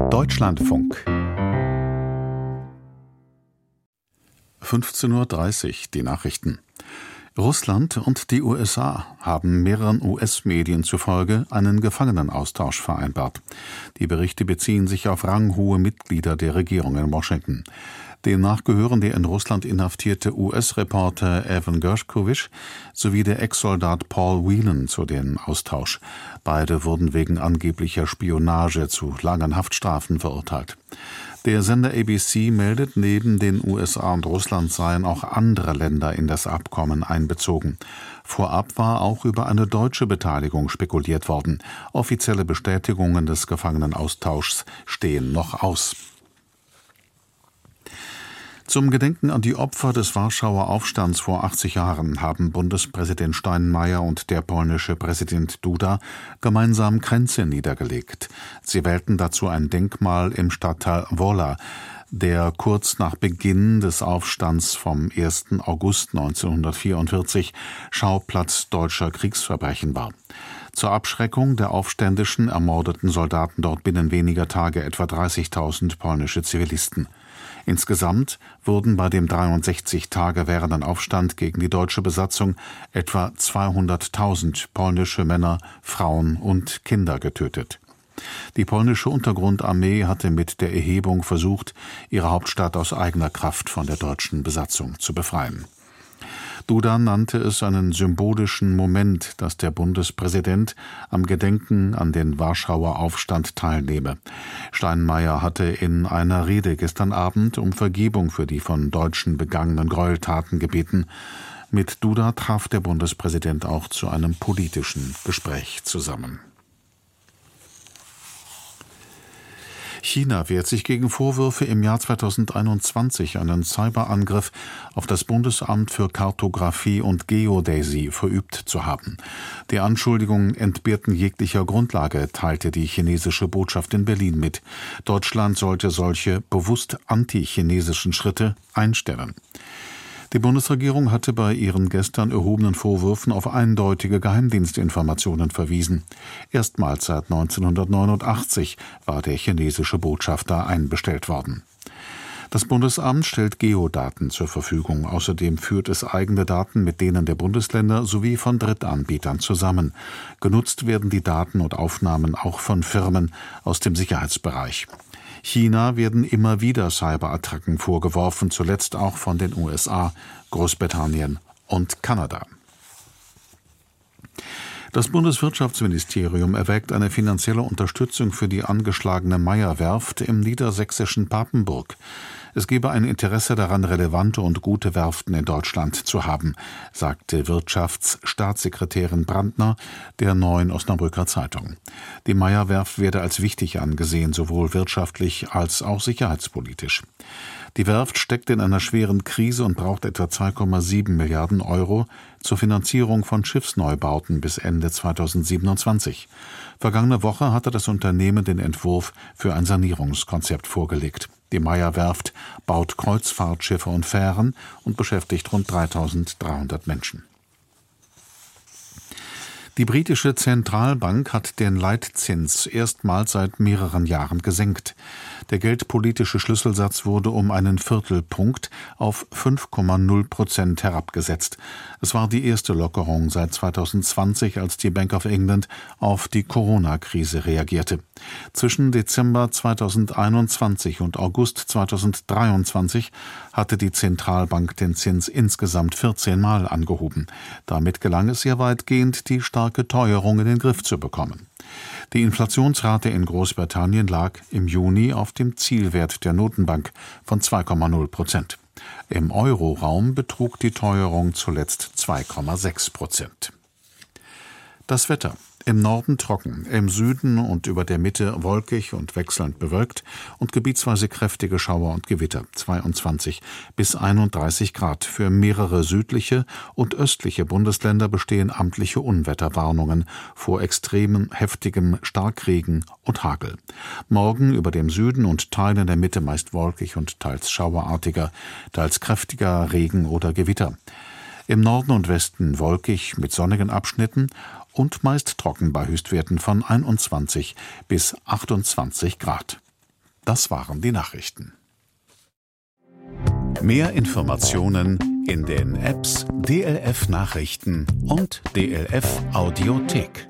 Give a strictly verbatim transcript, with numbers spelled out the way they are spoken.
Deutschlandfunk. fünfzehn Uhr dreißig, die Nachrichten. Russland und die U S A haben mehreren U S-Medien zufolge einen Gefangenenaustausch vereinbart. Die Berichte beziehen sich auf ranghohe Mitglieder der Regierung in Washington. Demnach gehören der in Russland inhaftierte U S-Reporter Evan Gershkovich sowie der Ex-Soldat Paul Whelan zu dem Austausch. Beide wurden wegen angeblicher Spionage zu langen Haftstrafen verurteilt. Der Sender A B C meldet, neben den U S A und Russland seien auch andere Länder in das Abkommen einbezogen. Vorab war auch über eine deutsche Beteiligung spekuliert worden. Offizielle Bestätigungen des Gefangenenaustauschs stehen noch aus. Zum Gedenken an die Opfer des Warschauer Aufstands vor achtzig Jahren haben Bundespräsident Steinmeier und der polnische Präsident Duda gemeinsam Kränze niedergelegt. Sie wählten dazu ein Denkmal im Stadtteil Wola, der kurz nach Beginn des Aufstands vom ersten August neunzehnhundertvierundvierzig Schauplatz deutscher Kriegsverbrechen war. Zur Abschreckung der Aufständischen ermordeten Soldaten dort binnen weniger Tage etwa dreißigtausend polnische Zivilisten. Insgesamt wurden bei dem dreiundsechzig Tage währenden Aufstand gegen die deutsche Besatzung etwa zweihunderttausend polnische Männer, Frauen und Kinder getötet. Die polnische Untergrundarmee hatte mit der Erhebung versucht, ihre Hauptstadt aus eigener Kraft von der deutschen Besatzung zu befreien. Duda nannte es einen symbolischen Moment, dass der Bundespräsident am Gedenken an den Warschauer Aufstand teilnehme. Steinmeier hatte in einer Rede gestern Abend um Vergebung für die von Deutschen begangenen Gräueltaten gebeten. Mit Duda traf der Bundespräsident auch zu einem politischen Gespräch zusammen. China wehrt sich gegen Vorwürfe, im Jahr zweitausendeinundzwanzig einen Cyberangriff auf das Bundesamt für Kartographie und Geodäsie verübt zu haben. Die Anschuldigungen entbehrten jeglicher Grundlage, teilte die chinesische Botschaft in Berlin mit. Deutschland sollte solche bewusst anti-chinesischen Schritte einstellen. Die Bundesregierung hatte bei ihren gestern erhobenen Vorwürfen auf eindeutige Geheimdienstinformationen verwiesen. Erstmals seit neunzehnhundertneunundachtzig war der chinesische Botschafter einbestellt worden. Das Bundesamt stellt Geodaten zur Verfügung. Außerdem führt es eigene Daten mit denen der Bundesländer sowie von Drittanbietern zusammen. Genutzt werden die Daten und Aufnahmen auch von Firmen aus dem Sicherheitsbereich. China werden immer wieder Cyberattacken vorgeworfen, zuletzt auch von den U S A, Großbritannien und Kanada. Das Bundeswirtschaftsministerium erwägt eine finanzielle Unterstützung für die angeschlagene Meyer-Werft im niedersächsischen Papenburg. Es gebe ein Interesse daran, relevante und gute Werften in Deutschland zu haben, sagte Wirtschaftsstaatssekretärin Brandner der Neuen Osnabrücker Zeitung. Die Meyer-Werft werde als wichtig angesehen, sowohl wirtschaftlich als auch sicherheitspolitisch. Die Werft steckt in einer schweren Krise und braucht etwa zwei Komma sieben Milliarden Euro zur Finanzierung von Schiffsneubauten bis Ende zweitausendsiebenundzwanzig. Vergangene Woche hatte das Unternehmen den Entwurf für ein Sanierungskonzept vorgelegt. Die Meyer-Werft baut Kreuzfahrtschiffe und Fähren und beschäftigt rund dreitausenddreihundert Menschen. Die britische Zentralbank hat den Leitzins erstmals seit mehreren Jahren gesenkt. Der geldpolitische Schlüsselsatz wurde um einen Viertelpunkt auf fünf Komma null Prozent herabgesetzt. Es war die erste Lockerung seit zweitausendzwanzig, als die Bank of England auf die Corona-Krise reagierte. Zwischen Dezember zweitausendeinundzwanzig und August zweitausenddreiundzwanzig hatte die Zentralbank den Zins insgesamt vierzehn Mal angehoben. Damit gelang es ihr weitgehend, die starke Teuerung in den Griff zu bekommen. Die Inflationsrate in Großbritannien lag im Juni auf dem Zielwert der Notenbank von zwei Komma null Prozent. Im Euroraum betrug die Teuerung zuletzt zwei Komma sechs Prozent. Das Wetter. Im Norden trocken, im Süden und über der Mitte wolkig und wechselnd bewölkt und gebietsweise kräftige Schauer und Gewitter, zweiundzwanzig bis einunddreißig Grad. Für mehrere südliche und östliche Bundesländer bestehen amtliche Unwetterwarnungen vor extremen, heftigem Starkregen und Hagel. Morgen über dem Süden und Teilen der Mitte meist wolkig und teils schauerartiger, teils kräftiger Regen oder Gewitter. Im Norden und Westen wolkig mit sonnigen Abschnitten und meist trocken bei Höchstwerten von einundzwanzig bis achtundzwanzig Grad. Das waren die Nachrichten. Mehr Informationen in den Apps D L F Nachrichten und D L F Audiothek.